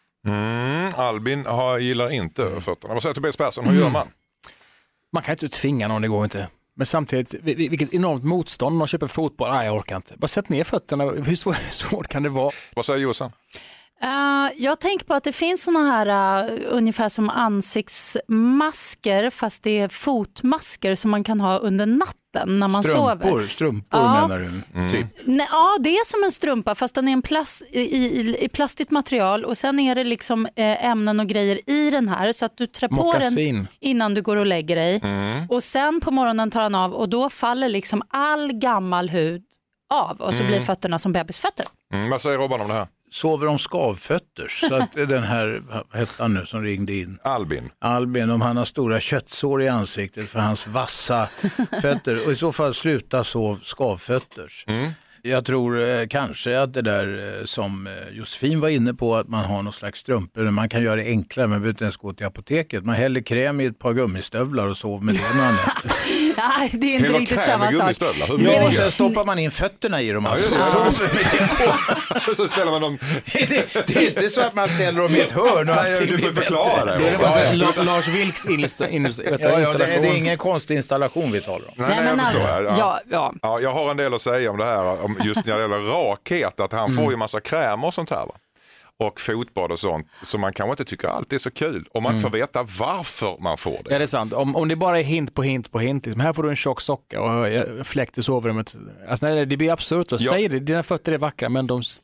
Albin gillar inte fötterna. Vad säger Tobias Persson, hur gör man? Man kan inte tvinga någon, det går inte. Men samtidigt, vilket enormt motstånd. Man köper fotboll, nej jag orkar inte. Bara sätt ner fötterna, hur svårt kan det vara? Vad säger Jossan? Jag tänker på att det finns såna här ungefär som ansiktsmasker, fast det är fotmasker som man kan ha under natten när man sover. Strumpor menar du? Typ. Nej, ja, det är som en strumpa, fast den är en i plastigt material, och sen är det liksom ämnen och grejer i den här, så att du trär på den innan du går och lägger dig. Och sen på morgonen tar han av, och då faller liksom all gammal hud av, och så blir fötterna som bebisfötter. Vad säger Robban om det här? Sover om skavfötters, så att den här hettan nu som ringde in, Albin, om han har stora köttsår i ansiktet för hans vassa fötter, och i så fall sluta sov skavfötters. Jag tror kanske att det där som Josefin var inne på, att man har någon slags strumpor, man kan göra det enklare, man behöver inte ens gå till apoteket. Man häller kräm i ett par gummistövlar och sover med det några nätter. Nej, det är inte riktigt samma sak. Ja, och sen stoppar man in fötterna i dem och sover med det på. Så ställer man dem... det är inte så att man ställer dem i ett hörn och allting. Du får förklara det. Det är Lars Vilks installation. Det är ingen konstig installation vi talar om. Nej, jag förstår. Jag har en del att säga om det här, om just när det gäller rakhet, att han får ju massa krämer och sånt här, va? och fotbad och sånt, så man kanske inte tycker allt är så kul. Och man får veta varför man får det. Ja, det är sant. Om det bara är hint på hint på hint, liksom, här får du en tjock socka och fläkt i sovrummet. Alltså, nej, det blir absurt att säga det. Dina fötter är vackra, men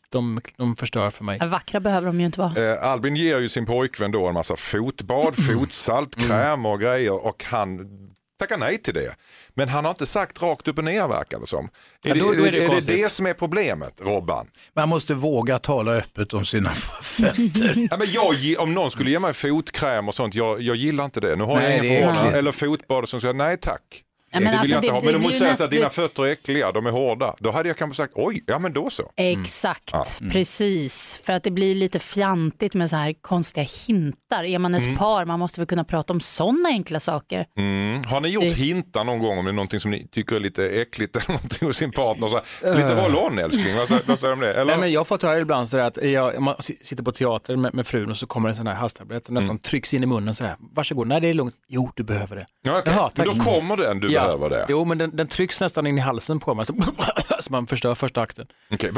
de förstör för mig. Vackra behöver de ju inte vara. Albin ger ju sin pojkvän då en massa fotbad, fotsalt, kräm och grejer, och han tackar nej till det. Men han har inte sagt rakt upp och ner, verkar det som. Är det som är problemet, Robban? Man måste våga tala öppet om sina fötter. Ja, men om någon skulle ge mig fotkräm och sånt, jag gillar inte det. Nu har jag ingen förhållande. Eller fotbad och sånt, så jag, nej tack. Ja, men det vill jag inte ha. Men du måste säga att dina näst... fötter är äckliga, de är hårda. Då hade jag kanske sagt, oj, ja men då så. Exakt, precis. För att det blir lite fjantigt med så här konstiga hintar. Är man ett par, man måste väl kunna prata om sådana enkla saker. Har ni gjort hintar någon gång om det är någonting som ni tycker är lite äckligt eller någonting hos sin partner? Så här, lite roll-on, älskling, vad säger de det? Eller? Nej, men jag har fått höra ibland så att man sitter på teater med frun och så kommer en sån här halstablett och nästan trycks in i munnen så här. Varsågod, nej det är lugnt. Jo, du behöver det. Ja, okay. Jaha, men då kommer den, du behöver det. Jo, men den trycks nästan in i halsen på mig så man förstör första akten. Okay.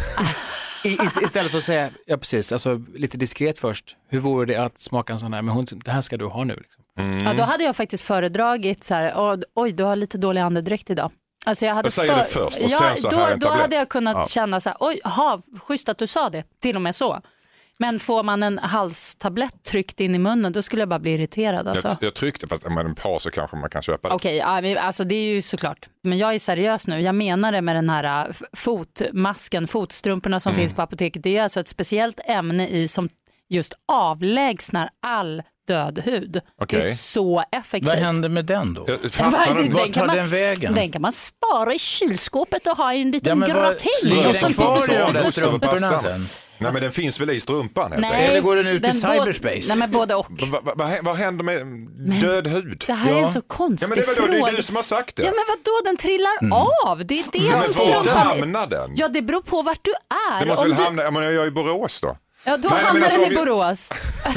Istället för att säga, ja precis, alltså lite diskret först. Hur vore det att smaka en sån här, men det här ska du ha nu. Liksom. Ja, då hade jag faktiskt föredragit så här, oj du har lite dålig andedräkt idag. Alltså jag hade det först och sen så här en då hade jag kunnat känna så här, oj, schysst att du sa det, till och med så. Men får man en halstablett tryckt in i munnen, då skulle jag bara bli irriterad. Alltså. Jag tryckte, fast med en par så kanske man kan köpa det. Okej, alltså det är ju såklart. Men jag är seriös nu. Jag menar det med den här fotmasken, fotstrumporna som finns på apoteket. Det är alltså ett speciellt ämne i som just avlägsnar all död hud. Okay. Det är så effektivt. Vad händer med den då? Vart tar den vägen? Den kan man spara i kylskåpet och ha i en liten gratäng. Ligger den kvar i de där strumporna sen? Nej, men den finns väl i strumpan? Nej, eller går den ut i cyberspace? Nej, men både och. Vad händer med död hud? Det här är en så konstig fråga. Det är du som har sagt det. Ja, men vadå, den trillar av. Det är det som strumpan. strumpan Hamnar den? Ja, det beror på vart du är. Det måste väl hamna, jag är i Borås då. Ja, då hamnar den i Borås. Så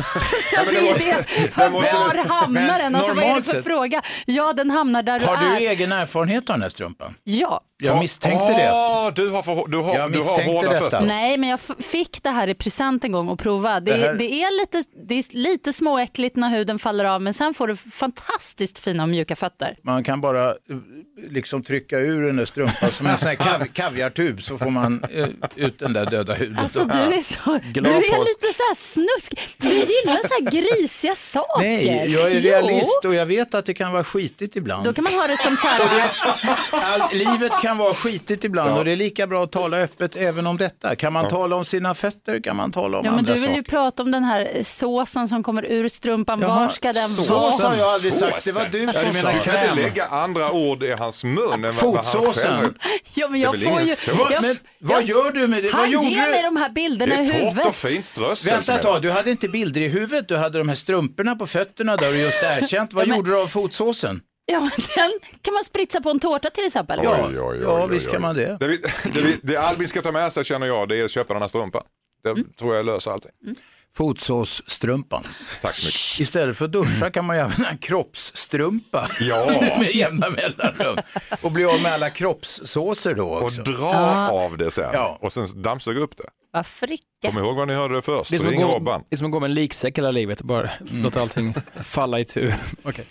var hamnar den? Alltså, vad är det för fråga? Ja, den hamnar där du är. Har du egen erfarenhet av den här strumpan? Ja. Jag misstänkte det. Du har hårda fötter. Nej, men jag fick det här i present en gång och prova. Det är lite småäckligt när huden faller av, men sen får du fantastiskt fina och mjuka fötter. Man kan bara liksom trycka ur den där strumpan som en sån här kaviartub, så får man ut den där döda huden. Alltså du är lite så här snusk. Du gillar så här grisiga saker. Nej, jag är realist och jag vet att det kan vara skitigt ibland. Då kan man ha det som så här. Livet kan vara skitigt ibland och det är lika bra att tala öppet även om detta. Kan man tala om sina fötter, kan man tala om andra saker. Men du vill ju prata om den här såsen som kommer ur strumpan. Var ska den vara? Sås har jag aldrig sagt, det var du som sa. Du kan inte lägga andra ord i hans mun än fotsåsen. Ja, men jag får ju... Vad gör du med det? Han ger mig de här bilderna i huvudet. Det är torrt och fint strössel. Vänta ett tag, du hade inte bilder i huvudet, du hade de här strumporna på fötterna där du just erkänt. Vad gjorde du av fotsåsen? Ja, den kan man spritsa på en tårta till exempel. Ja, visst kan man det. Det Albin ska ta med sig, känner jag, det är att köpa den här strumpan. Det tror jag löser allting. Fotsåsstrumpan. Tack så mycket. Istället för att duscha kan man använda en kroppsstrumpa med jämna mellanrum. Och bli av med alla kroppssåser då också. Och dra av det sen. Och sen dammsuga upp det. Vad fricka. Kom ihåg vad ni hörde det först. Det är som att gå med en liksäck hela livet och bara låta allting falla i tur. Okej.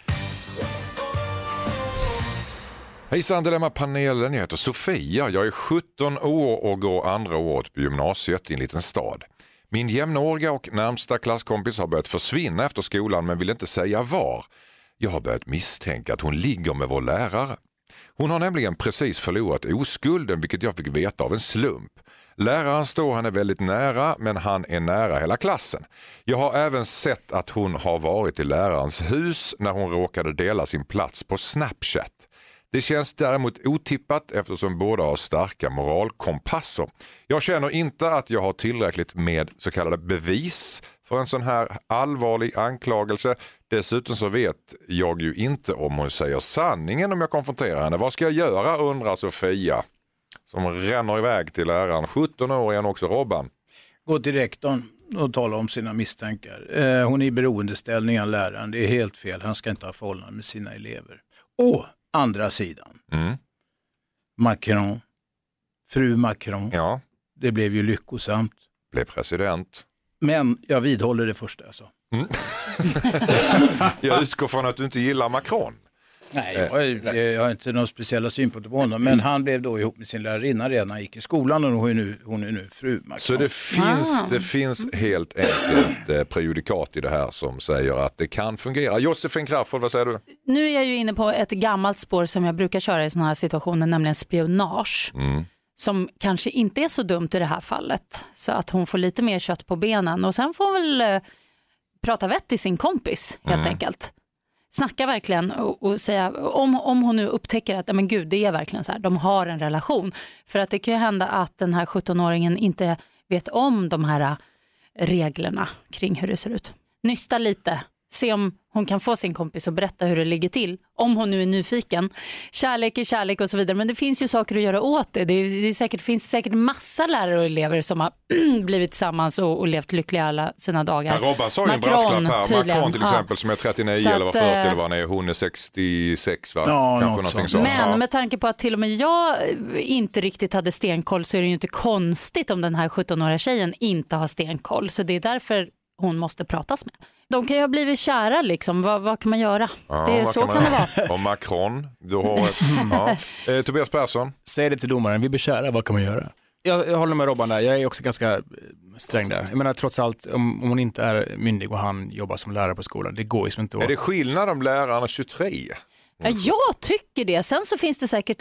Hejsan Dilemma-panelen, jag heter Sofia. Jag är 17 år och går andra året på gymnasiet i en liten stad. Min jämnåriga och närmsta klasskompis har börjat försvinna efter skolan men vill inte säga var. Jag har börjat misstänka att hon ligger med vår lärare. Hon har nämligen precis förlorat oskulden, vilket jag fick veta av en slump. Läraren står henne väldigt nära, men han är nära hela klassen. Jag har även sett att hon har varit i lärarens hus när hon råkade dela sin plats på Snapchat. Det känns däremot otippat eftersom båda har starka moralkompasser. Jag känner inte att jag har tillräckligt med så kallade bevis för en sån här allvarlig anklagelse. Dessutom så vet jag ju inte om hon säger sanningen om jag konfronterar henne. Vad ska jag göra, undrar Sofia, som ränner iväg till läraren. 17 år igen också, Robban. Gå till rektorn och tala om sina misstankar. Hon är i beroendeställning av läraren. Det är helt fel. Han ska inte ha förhållanden med sina elever. Och andra sidan. Macron. Fru Macron. Ja. Det blev ju lyckosamt. Blev president. Men jag vidhåller det första jag sa. Jag utgår från att du inte gillar Macron. Nej, jag har inte några speciella synpunkter på honom. Men han blev då ihop med sin lärarinna redan när han gick i skolan och hon är nu fru Macron. Så det finns helt enkelt prejudikat i det här som säger att det kan fungera. Josefin Crafoord, vad säger du? Nu är jag ju inne på ett gammalt spår som jag brukar köra i såna här situationer, nämligen spionage. Som kanske inte är så dumt i det här fallet. Så att hon får lite mer kött på benen. Och sen får hon väl prata vett till sin kompis helt enkelt. Snacka verkligen och säga, om hon nu upptäcker att men gud, det är verkligen så här, de har en relation. För att det kan ju hända att den här 17-åringen inte vet om de här reglerna kring hur det ser ut. Nysta lite, se om hon kan få sin kompis att berätta hur det ligger till. Om hon nu är nyfiken. Kärlek är kärlek och så vidare. Men det finns ju saker att göra åt det. Det finns säkert massa lärare och elever som har blivit tillsammans och levt lyckliga alla sina dagar. Robban sa ju en brasklapp här. Macron till exempel som är 39 så eller 40 eller vad han är. Hon är 66 va? Ja, kanske någonting sånt. Men med tanke på att till och med jag inte riktigt hade stenkoll så är det ju inte konstigt om den här 17-åriga tjejen inte har stenkoll. Så det är därför hon måste pratas med. De kan ju ha blivit kära liksom. Vad kan man göra? Ja, så kan det vara. Och Macron, du har Tobias Persson. Säg det till domaren, vi blir kära, vad kan man göra? Jag håller med Robban där, jag är också ganska sträng där. Jag menar trots allt, om hon inte är myndig och han jobbar som lärare på skolan, det går ju inte att... Är det skillnad om lärarna 23? Ja, jag tycker det. Sen så finns det säkert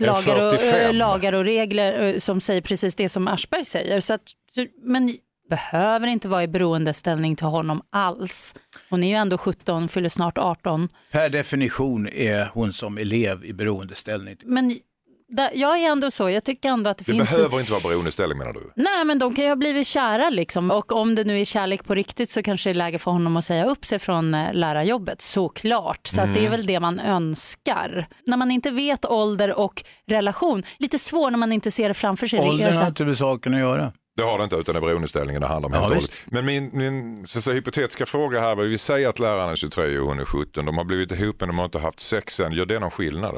lagar och regler som säger precis det som Aschberg säger. Men behöver inte vara i beroendeställning till honom alls. Hon är ju ändå 17, fyller snart 18. Per definition är hon som elev i beroendeställning. Men jag är ändå så, jag tycker ändå att det finns... Det behöver inte vara beroendeställning menar du? Nej, men de kan ju ha blivit kära liksom. Och om det nu är kärlek på riktigt så kanske det är läge för honom att säga upp sig från lärarjobbet, såklart. Så att det är väl det man önskar. När man inte vet ålder och relation, lite svår när man inte ser det framför sig. Åldern har inte med saken att göra. Det har det inte, utan det är beroendeställningen det handlar om helt och hållet. Men min så hypotetiska fråga här, vi säger att läraren är 23 och hon är 17, de har blivit ihop men de har inte haft sex än. Gör det någon skillnad då?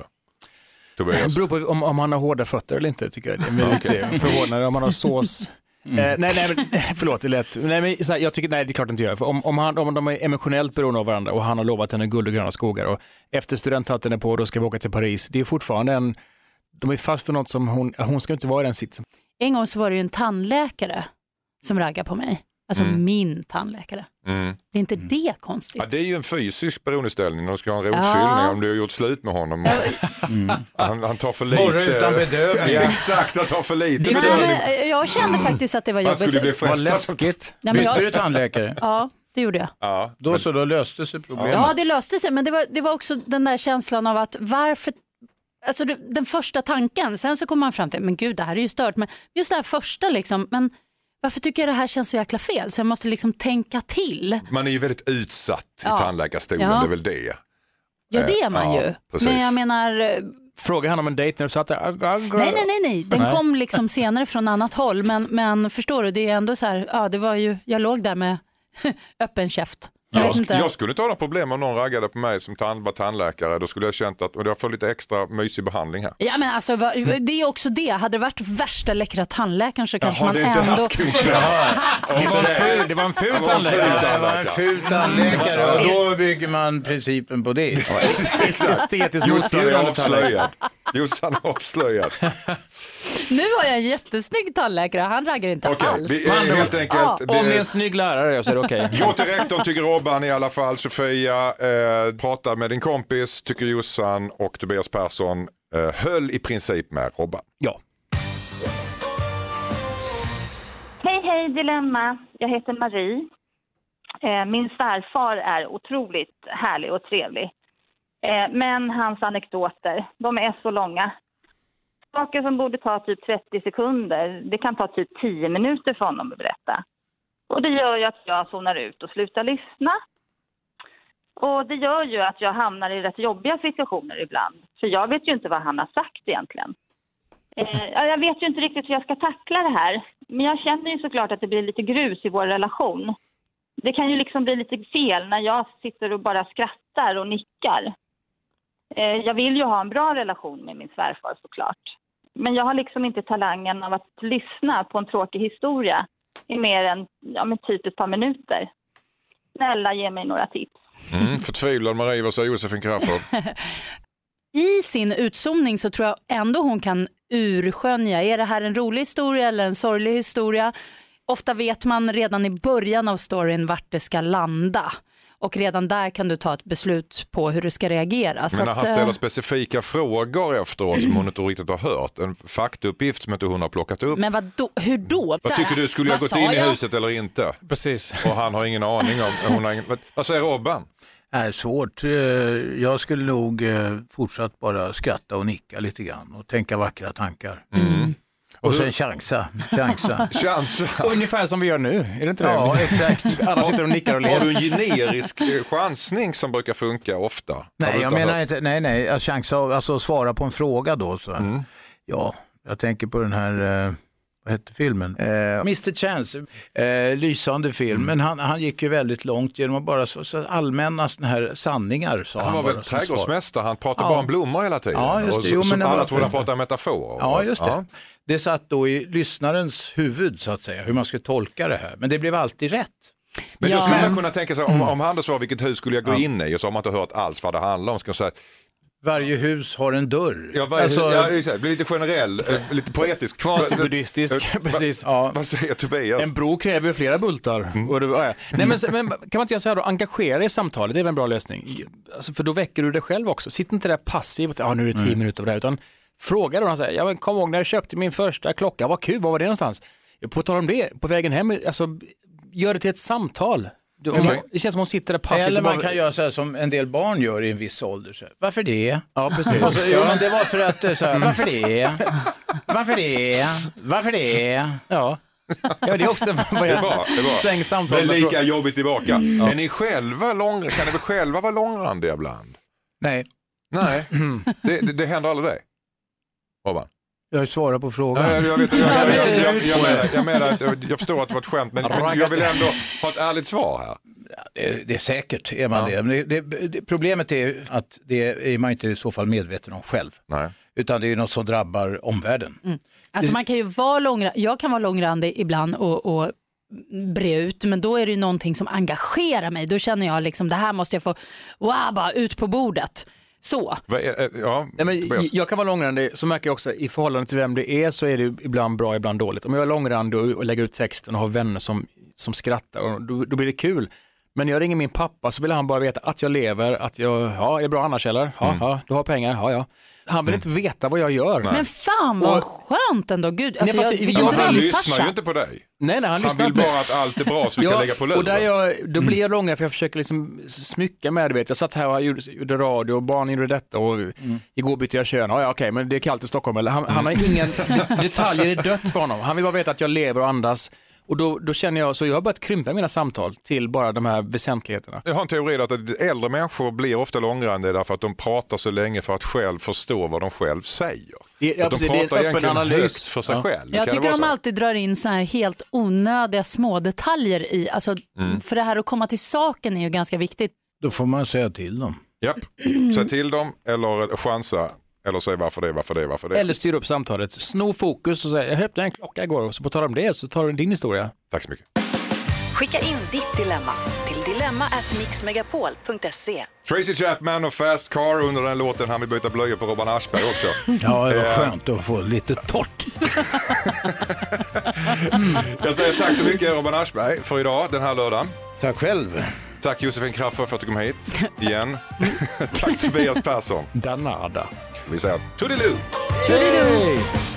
Det beror på om han har hårda fötter eller inte, tycker jag. Det är väldigt förvånande om han har sås. Nej, förlåt, det är lätt. Nej, men, så här, jag tycker, nej, det är klart inte jag. För om de är emotionellt beroende av varandra och han har lovat henne guld och gröna skogar och efter studenthatten är på då ska vi åka till Paris. Det är fortfarande de är fast i något som hon ska inte vara i den sitsen. En gång så var det ju en tandläkare som raggade på mig. Alltså min tandläkare. Det är inte det konstigt. Ja, det är ju en fysisk beroendeställning. De ska ha en rotfyllning om du har gjort slut med honom. Han tar för lite. Morra utan bedövning. Ja, exakt, han tar för lite. Jag kände faktiskt att det var jobbigt. Han skulle bli frestad. Läskigt. Bytte du tandläkare? Ja, det gjorde jag. Ja, då löste sig problemet. Ja, det löste sig. Men det var också den där känslan av att varför... Alltså den första tanken, sen så kom man fram till, men gud, det här är ju stört. Men just det här första liksom, men varför tycker jag det här känns så jäkla fel? Så jag måste liksom tänka till. Man är ju väldigt utsatt i tandläkarstolen, det är väl det. Ja, det är man ju. Precis. Men jag menar... Fråga han om en dejt när du satt där. Nej. Den kom liksom senare från annat håll. Men förstår du, det är ändå så här, ja, det var ju, jag låg där med öppen käft. Jag skulle inte ha några problem om någon raggade på mig som var tandläkare. Då skulle jag känt att jag får lite extra mysig behandling här. Ja, men alltså, det är också det. Hade det varit värsta läckra tandläkaren så kanske man ändå... Det var en ful tandläkare. Det var en ful tandläkare och då bygger man principen på det. Estetiskt Jossan är avslöjad. Nu har jag en jättesnygg tandläkare. Han raggar inte alls. Helt enkelt, om det är en snygg lärare så är det okej. Gå till rektorn, tycker Robban i alla fall. Sofia, prata med din kompis, tycker Jossan, och Tobias Persson höll i princip med Robban. Ja. Hej Dilemma. Jag heter Marie. Min svärfar är otroligt härlig och trevlig. Men hans anekdoter, de är så långa. Saker som borde ta typ 30 sekunder, det kan ta typ 10 minuter för honom att berätta. Och det gör ju att jag zonar ut och slutar lyssna. Och det gör ju att jag hamnar i rätt jobbiga situationer ibland. För jag vet ju inte vad han har sagt egentligen. Jag vet ju inte riktigt hur jag ska tackla det här. Men jag känner ju såklart att det blir lite grus i vår relation. Det kan ju liksom bli lite fel när jag sitter och bara skrattar och nickar. Jag vill ju ha en bra relation med min svärfar såklart. Men jag har liksom inte talangen av att lyssna på en tråkig historia i mer än typ ett par minuter. Snälla, ge mig några tips. Förtvivlad Marie, vad säger Josefin Crafoord? I sin utzoomning så tror jag ändå hon kan urskönja, är det här en rolig historia eller en sorglig historia? Ofta vet man redan i början av storyn vart det ska landa. Och redan där kan du ta ett beslut på hur du ska reagera. Men när han ställer specifika frågor efteråt som hon inte riktigt har hört. En faktauppgift som inte hon har plockat upp. Men hur då? Vad tycker du, skulle jag gått in i huset eller inte? Precis. Och han har ingen aning om... Vad säger Robban? Det är svårt. Jag skulle nog fortsatt bara skratta och nicka lite grann och tänka vackra tankar. Och sen chansa. Ungefär som vi gör nu, är det inte det? Ja, exakt. Alla sitter och nickar och ler. Har du en generisk chansning som brukar funka ofta? Nej, jag menar inte, nej, chansa, alltså svara på en fråga då. Så. Ja, jag tänker på den här, vad hette filmen? Mr. Chance, lysande film, men han gick ju väldigt långt genom att bara så allmänna såna här sanningar. Så han var väl trädgårdsmästare, han pratade bara om blommor hela tiden. Ja, just det. Och alla trodde han pratade metaforer. Ja, just det. Ja. Det satt då i lyssnarens huvud så att säga, hur man ska tolka det här. Men det blev alltid rätt. Men då skulle man kunna tänka sig, om han då sa vilket hus skulle jag gå in i och så har man inte hört alls vad det handlar om. Ska man säga, varje hus har en dörr. Ja, det blir lite generell, lite poetisk. Kvasibuddhistisk, precis. Ja. Vad säger Tobias? En bro kräver flera bultar. Nej, men kan man inte göra så här då? Engagera dig i samtalet, det är väl en bra lösning. Alltså, för då väcker du dig själv också. Sitt inte där passivt, nu är det 10 minuter av det här, utan fråga då. Men kom ihåg när jag köpte min första klocka, vad kul, var var det någonstans? På tal om det, på vägen hem, alltså, gör det till ett samtal. Det känns som hon sitter där passivt. Eller man kan göra så här som en del barn gör i en viss ålder. Så. Varför det? Ja, precis. Alltså, men det var för att, så här, varför det? Varför det? Ja. Ja, det är också stäng samtal. Det är lika jobbigt tillbaka. Är ni själva kan ni väl själva vara långrandiga ibland? Nej. Det händer aldrig dig? Robban? Jag svarar på frågan. Jag förstår att det var ett skämt, men jag vill ändå ha ett ärligt svar här. Det är säkert, är man det. Men problemet är att det är man inte i så fall medveten om själv. Nej. Utan det är något som drabbar omvärlden. Alltså man kan ju vara jag kan vara långrandig ibland och bre ut, men då är det ju någonting som engagerar mig. Då känner jag liksom, det här måste jag få bara ut på bordet. Så. Nej, men jag kan vara långrandig, så märker jag också i förhållande till vem det är, så är det ibland bra, ibland dåligt. Om jag är långrandig och lägger ut texten och har vänner som skrattar, och då blir det kul. Men jag ringer min pappa så vill han bara veta att jag lever, att jag, är det bra annars eller? Ja, du har pengar, ja. Han vill inte veta vad jag gör. Nej. Men fan vad skönt ändå. Gud, alltså han lyssnar ju inte på dig. Nej, han vill bara att allt är bra så vi kan lägga på luren. Och då blir jag långare för jag försöker liksom smycka med det. Jag satt här och gjorde radio och barn gjorde detta och igår bytte jag kön. Okej, men det är kallt i Stockholm. Eller han har ingen detaljer är dött för honom. Han vill bara veta att jag lever och andas. Och då känner jag, så jag har börjat krympa mina samtal till bara de här väsentligheterna. Jag har en teori att äldre människor blir ofta långrandiga därför att de pratar så länge för att själv förstå vad de själv säger. De pratar egentligen högt för sig själv. Jag tycker de alltid drar in så här helt onödiga små detaljer i. Alltså, för det här att komma till saken är ju ganska viktigt. Då får man säga till dem. Japp, säg till dem eller chansa. Eller säg varför det. Eller styr upp samtalet. Sno fokus och säg, jag köpte en klocka igår och så på tal om det så tar du din historia. Tack så mycket. Skicka in ditt dilemma till dilemma@mixmegapol.se. Tracy Chapman och Fast Car under den låten. Han vill byta blöjor på Robban Aschberg också. Ja, det var skönt att få lite torrt. Jag säger tack så mycket Robban Aschberg för idag, den här lördagen. Tack själv. Tack Josefin Crafoord för att du kom hit igen. Tack Tobias Persson. Danada. Vi säger toodiloo. Toodiloo.